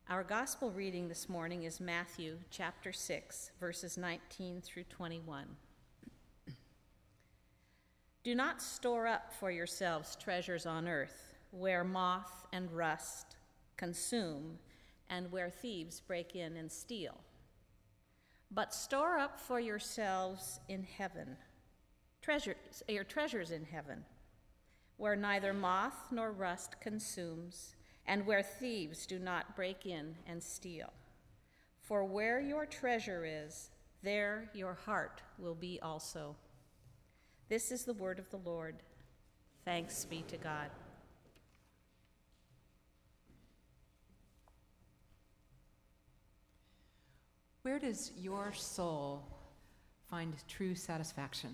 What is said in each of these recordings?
Our gospel reading this morning is Matthew chapter 6, verses 19 through 21. Do not store up for yourselves treasures on earth, where moth and rust consume, and where thieves break in and steal. But store up for yourselves in heaven, your treasures in heaven, where neither moth nor rust consumes, and where thieves do not break in and steal. For where your treasure is, there your heart will be also. This is the word of the Lord. Thanks be to God. Where does your soul find true satisfaction?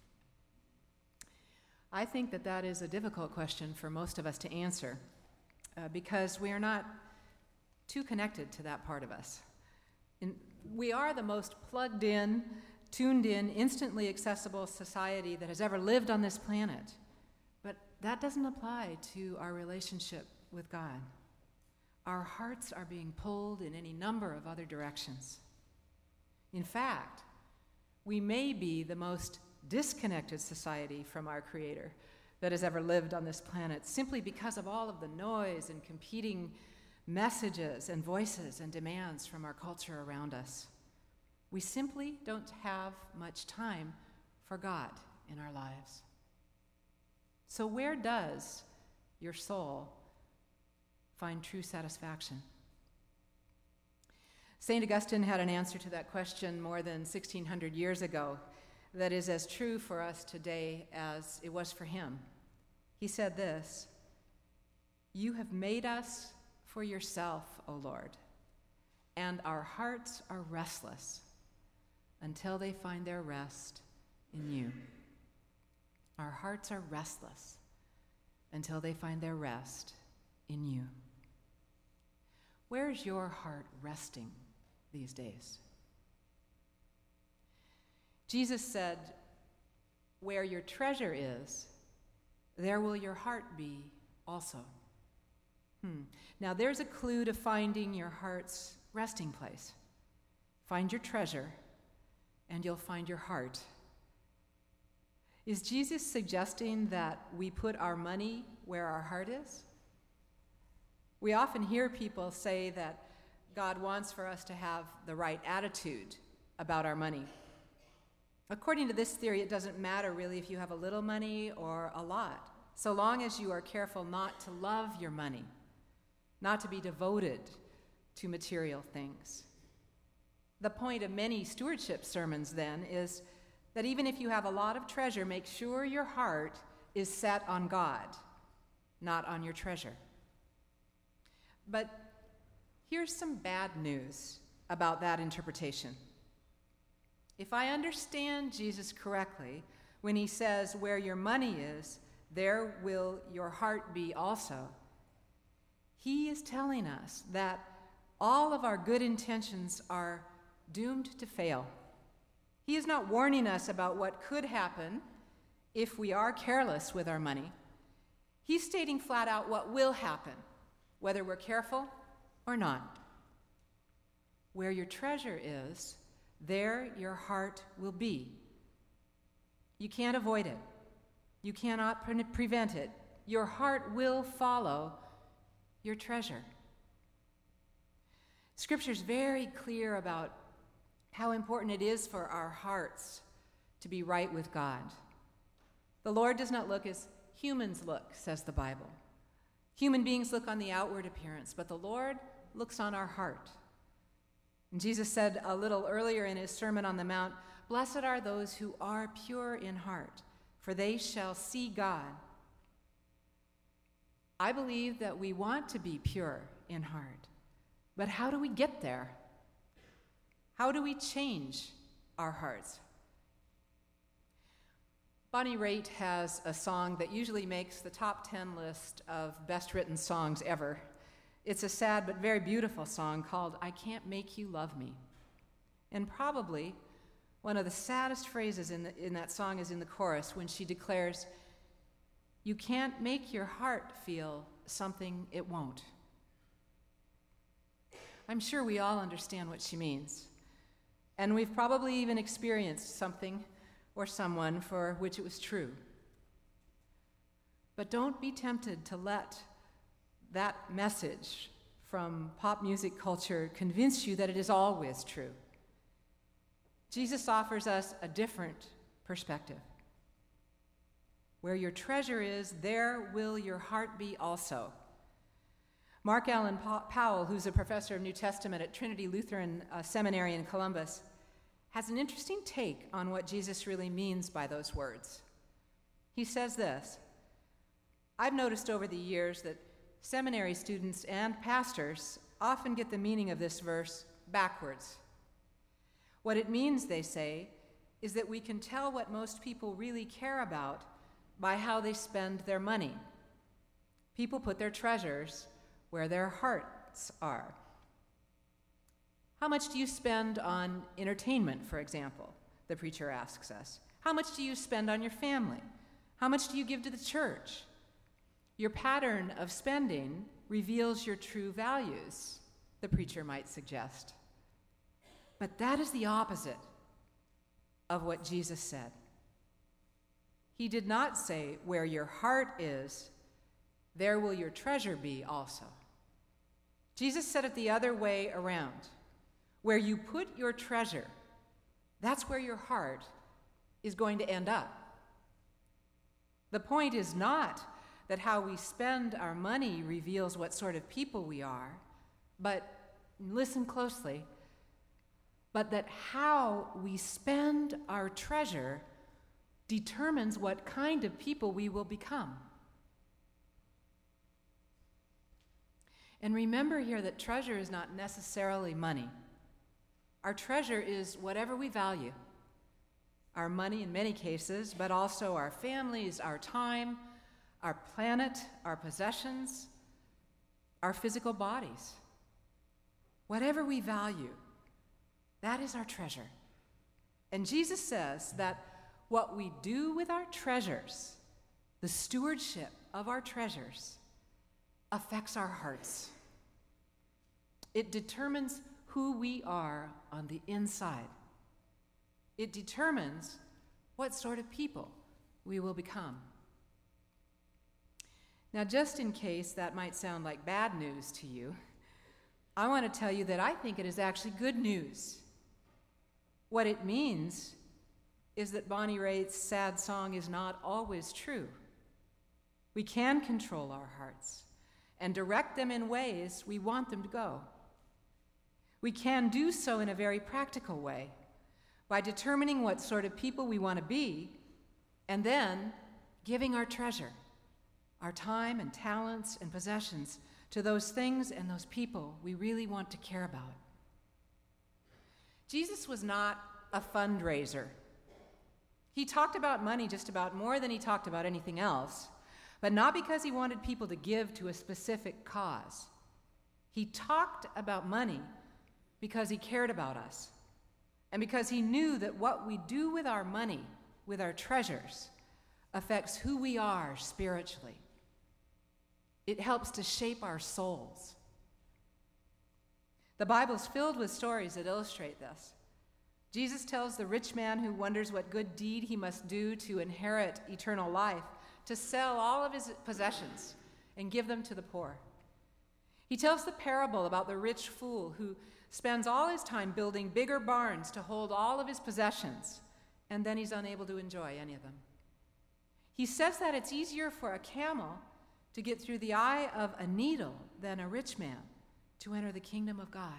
I think that is a difficult question for most of us to answer because we are not too connected to that part of us. We are the most plugged in, tuned in, instantly accessible society that has ever lived on this planet. But that doesn't apply to our relationship with God. Our hearts are being pulled in any number of other directions. In fact, we may be the most disconnected society from our Creator that has ever lived on this planet, simply because of all of the noise and competing messages and voices and demands from our culture around us. We simply don't have much time for God in our lives. So where does your soul find true satisfaction? St. Augustine had an answer to that question more than 1,600 years ago that is as true for us today as it was for him. He said this, "You have made us for yourself, O Lord, and our hearts are restless until they find their rest in you." Our hearts are restless until they find their rest in you. Where's your heart resting these days? Jesus said, "Where your treasure is, there will your heart be also." Now there's a clue to finding your heart's resting place. Find your treasure, and you'll find your heart. Is Jesus suggesting that we put our money where our heart is? We often hear people say that God wants for us to have the right attitude about our money. According to this theory, it doesn't matter really if you have a little money or a lot, so long as you are careful not to love your money, not to be devoted to material things. The point of many stewardship sermons, then, is that even if you have a lot of treasure, make sure your heart is set on God, not on your treasure. But here's some bad news about that interpretation. If I understand Jesus correctly, when he says, "Where your money is, there will your heart be also," he is telling us that all of our good intentions are doomed to fail. He is not warning us about what could happen if we are careless with our money. He's stating flat out what will happen, whether we're careful or not. Where your treasure is, there your heart will be. You can't avoid it. You cannot prevent it. Your heart will follow your treasure. Scripture's very clear about how important it is for our hearts to be right with God. The Lord does not look as humans look, says the Bible. Human beings look on the outward appearance, but the Lord looks on our heart. And Jesus said a little earlier in his Sermon on the Mount, "Blessed are those who are pure in heart, for they shall see God." I believe that we want to be pure in heart, but how do we get there? How do we change our hearts? Bonnie Raitt has a song that usually makes the top 10 list of best written songs ever. It's a sad but very beautiful song called "I Can't Make You Love Me." And probably one of the saddest phrases in that song is in the chorus when she declares, "You can't make your heart feel something it won't." I'm sure we all understand what she means. And we've probably even experienced something or someone for which it was true. But don't be tempted to let that message from pop music culture convince you that it is always true. Jesus offers us a different perspective. Where your treasure is, there will your heart be also. Mark Allen Powell, who's a professor of New Testament at Trinity Lutheran Seminary in Columbus, has an interesting take on what Jesus really means by those words. He says this: I've noticed over the years that seminary students and pastors often get the meaning of this verse backwards. What it means, they say, is that we can tell what most people really care about by how they spend their money. People put their treasures where their hearts are. How much do you spend on entertainment, for example? The preacher asks us. How much do you spend on your family? How much do you give to the church? Your pattern of spending reveals your true values, the preacher might suggest. But that is the opposite of what Jesus said. He did not say, where your heart is, there will your treasure be also. Jesus said it the other way around. Where you put your treasure, that's where your heart is going to end up. The point is not that how we spend our money reveals what sort of people we are, but listen closely, but that how we spend our treasure determines what kind of people we will become. And remember here that treasure is not necessarily money. Our treasure is whatever we value. Our money in many cases, but also our families, our time, our planet, our possessions, our physical bodies. Whatever we value, that is our treasure. And Jesus says that what we do with our treasures, the stewardship of our treasures, affects our hearts. It determines who we are on the inside. It determines what sort of people we will become. Now, just in case that might sound like bad news to you, I want to tell you that I think it is actually good news. What it means is that Bonnie Raitt's sad song is not always true. We can control our hearts and direct them in ways we want them to go. We can do so in a very practical way by determining what sort of people we want to be and then giving our treasure, our time and talents and possessions to those things and those people we really want to care about. Jesus was not a fundraiser. He talked about money just about more than he talked about anything else, but not because he wanted people to give to a specific cause. He talked about money because he cared about us, and because he knew that what we do with our money, with our treasures, affects who we are spiritually. It helps to shape our souls. The Bible's filled with stories that illustrate this. Jesus tells the rich man who wonders what good deed he must do to inherit eternal life to sell all of his possessions and give them to the poor. He tells the parable about the rich fool who spends all his time building bigger barns to hold all of his possessions, and then he's unable to enjoy any of them. He says that it's easier for a camel to get through the eye of a needle than a rich man to enter the kingdom of God.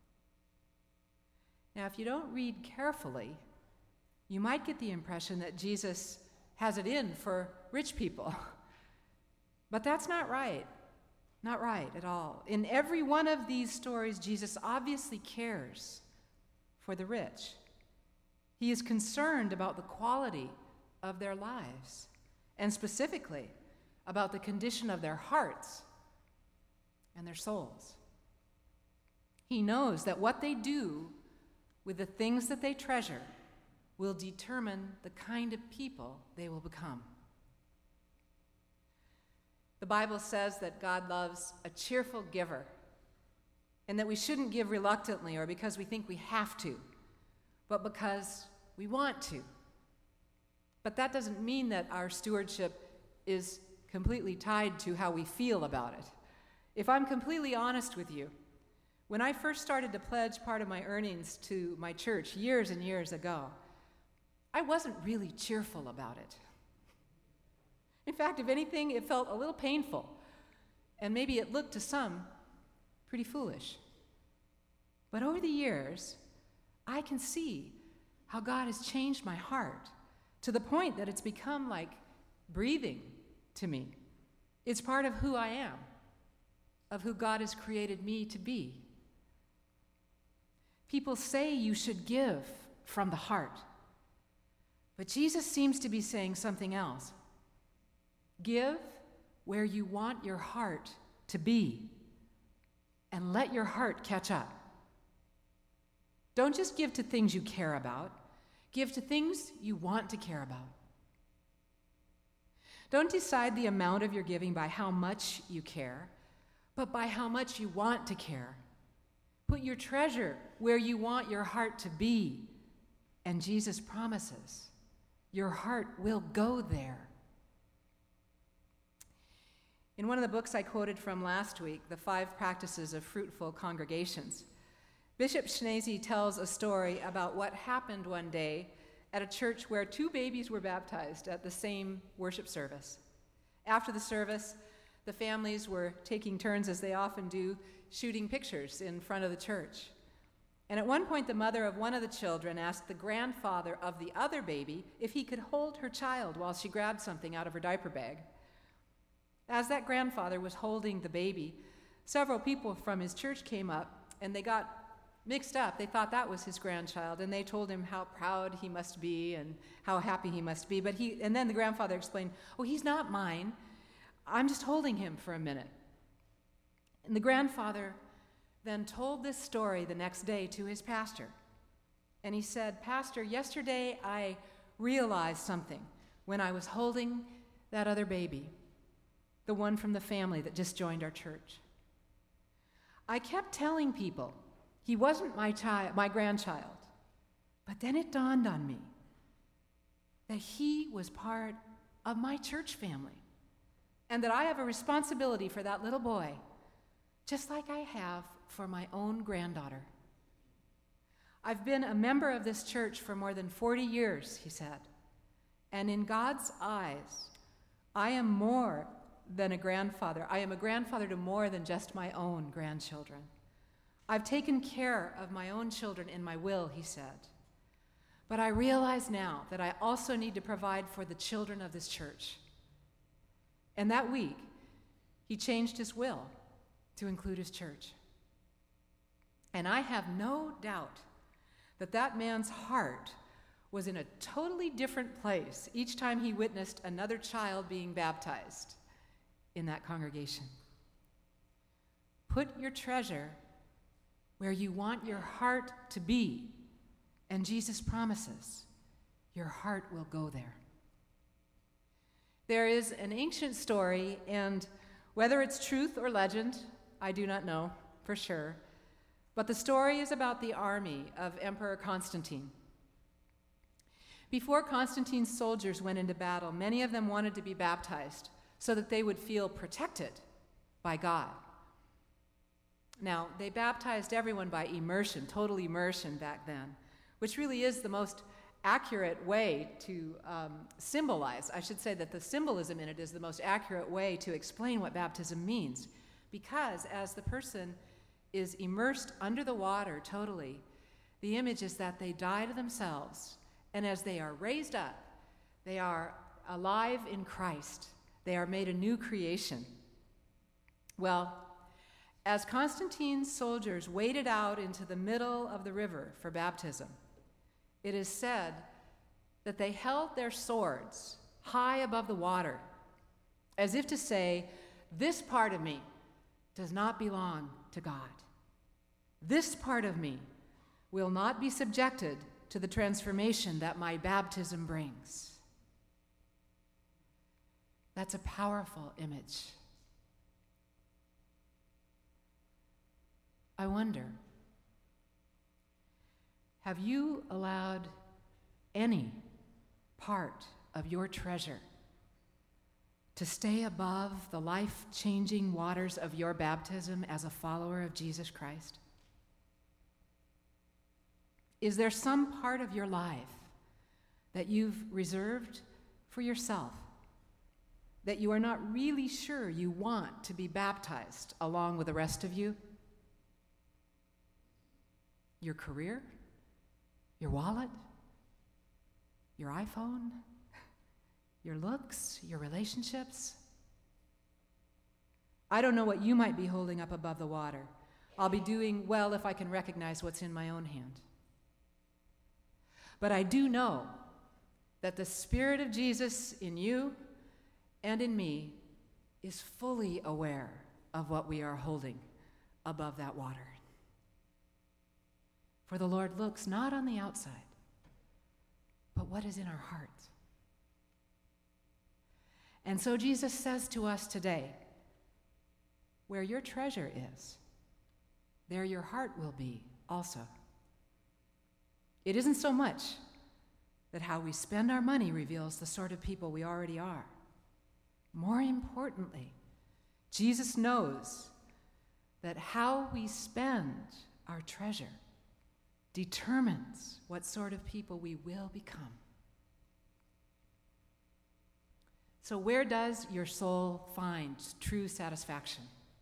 Now, if you don't read carefully, you might get the impression that Jesus has it in for rich people. But that's not right. Not right at all. In every one of these stories, Jesus obviously cares for the rich. He is concerned about the quality of their lives, and specifically about the condition of their hearts and their souls. He knows that what they do with the things that they treasure will determine the kind of people they will become. The Bible says that God loves a cheerful giver. and that we shouldn't give reluctantly or because we think we have to, but because we want to. But that doesn't mean that our stewardship is completely tied to how we feel about it. If I'm completely honest with you, when I first started to pledge part of my earnings to my church years and years ago, I wasn't really cheerful about it. In fact, if anything, it felt a little painful, and maybe it looked to some pretty foolish. But over the years, I can see how God has changed my heart to the point that it's become like breathing to me. It's part of who I am, of who God has created me to be. People say you should give from the heart, but Jesus seems to be saying something else. Give where you want your heart to be, and let your heart catch up. Don't just give to things you care about. Give to things you want to care about. Don't decide the amount of your giving by how much you care, but by how much you want to care. Put your treasure where you want your heart to be, and Jesus promises your heart will go there. In one of the books I quoted from last week, The 5 Practices of Fruitful Congregations, Bishop Schnase tells a story about what happened one day at a church where 2 babies were baptized at the same worship service. After the service, the families were taking turns, as they often do, shooting pictures in front of the church. And at one point, the mother of one of the children asked the grandfather of the other baby if he could hold her child while she grabbed something out of her diaper bag. As that grandfather was holding the baby, several people from his church came up, and they got mixed up. They thought that was his grandchild, and they told him how proud he must be and how happy he must be. And then the grandfather explained, "Oh, he's not mine. I'm just holding him for a minute." And the grandfather then told this story the next day to his pastor. And he said, "Pastor, yesterday I realized something when I was holding that other baby, the one from the family that just joined our church. I kept telling people he wasn't my grandchild, but then it dawned on me that he was part of my church family, and that I have a responsibility for that little boy, just like I have for my own granddaughter. I've been a member of this church for more than 40 years, he said, and in God's eyes, I am more than a grandfather. I am a grandfather to more than just my own grandchildren. I've taken care of my own children in my will," he said. "But I realize now that I also need to provide for the children of this church." And that week, he changed his will to include his church. And I have no doubt that that man's heart was in a totally different place each time he witnessed another child being baptized in that congregation. Put your treasure where you want your heart to be, and Jesus promises your heart will go there. There is an ancient story, and whether it's truth or legend, I do not know for sure, but the story is about the army of Emperor Constantine. Before Constantine's soldiers went into battle, many of them wanted to be baptized so that they would feel protected by God. Now, they baptized everyone by immersion, total immersion back then, which really is the most accurate way to symbolize. I should say that the symbolism in it is the most accurate way to explain what baptism means. Because as the person is immersed under the water totally, the image is that they die to themselves, and as they are raised up, they are alive in Christ. They are made a new creation. Well, as Constantine's soldiers waded out into the middle of the river for baptism, it is said that they held their swords high above the water, as if to say, "This part of me does not belong to God. This part of me will not be subjected to the transformation that my baptism brings." That's a powerful image. I wonder, have you allowed any part of your treasure to stay above the life-changing waters of your baptism as a follower of Jesus Christ? Is there some part of your life that you've reserved for yourself, that you are not really sure you want to be baptized along with the rest of you? Your career? Your wallet? Your iPhone? Your looks? Your relationships? I don't know what you might be holding up above the water. I'll be doing well if I can recognize what's in my own hand. But I do know that the Spirit of Jesus in you and in me is fully aware of what we are holding above that water. For the Lord looks not on the outside, but what is in our hearts. And so Jesus says to us today, where your treasure is, there your heart will be also. It isn't so much that how we spend our money reveals the sort of people we already are. More importantly, Jesus knows that how we spend our treasure determines what sort of people we will become. So where does your soul find true satisfaction?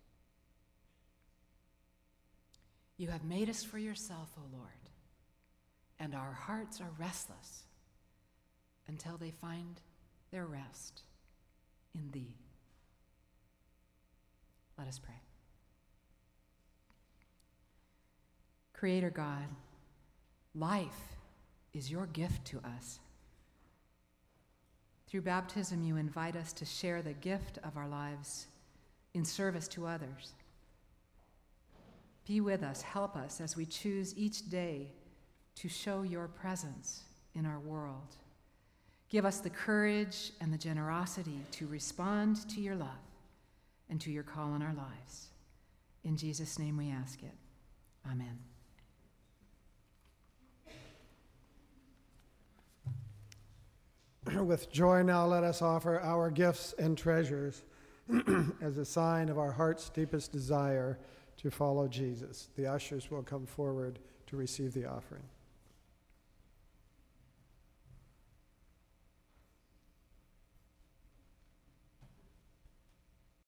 You have made us for yourself, O Lord, and our hearts are restless until they find their rest in Thee. Let us pray. Creator God, life is your gift to us. Through baptism, you invite us to share the gift of our lives in service to others. Be with us, help us as we choose each day to show your presence in our world. Give us the courage and the generosity to respond to your love and to your call on our lives. In Jesus' name we ask it. Amen. With joy now let us offer our gifts and treasures as a sign of our heart's deepest desire to follow Jesus. The ushers will come forward to receive the offering.